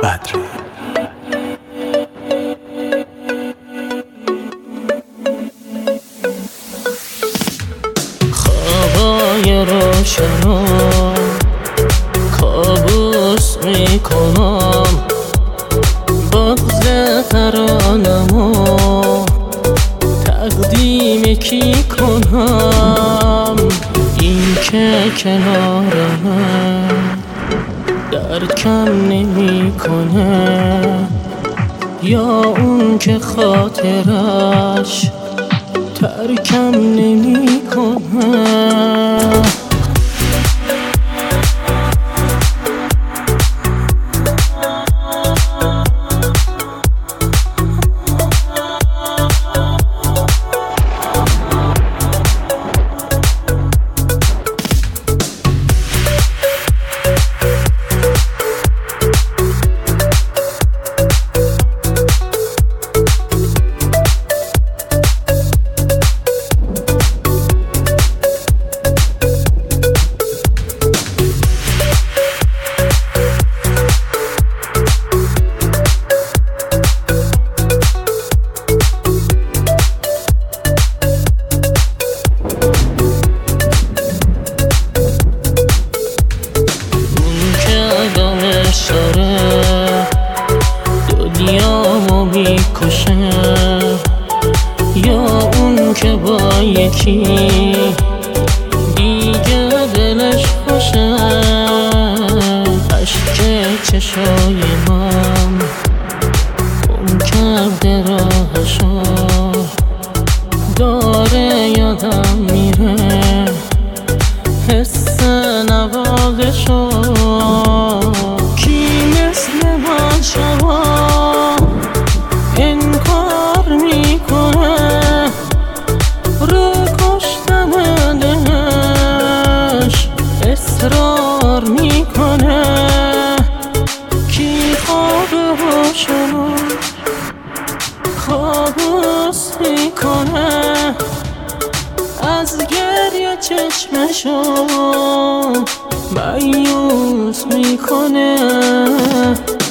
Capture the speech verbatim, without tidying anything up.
بدری. خوابای روشنو کابوس میکنم، بغض ترانمو تقدیم کی کنم؟ این که کنارمه درکم نمیکنه، یا اون که خاطرش ترکم نمیکنه. دنیامو میکشه، یا اون که با یکی دیگه دلش خوشه. عشق چشای من اون کرده راهشو، داره یادم میره حس نوازشو. کی مثل من شما انکار میکنه، رو کشتن دلش اصرار میکنه. کی خواب روشنو کابوس میکنه، از گریه چشمشو مایوس میکنه.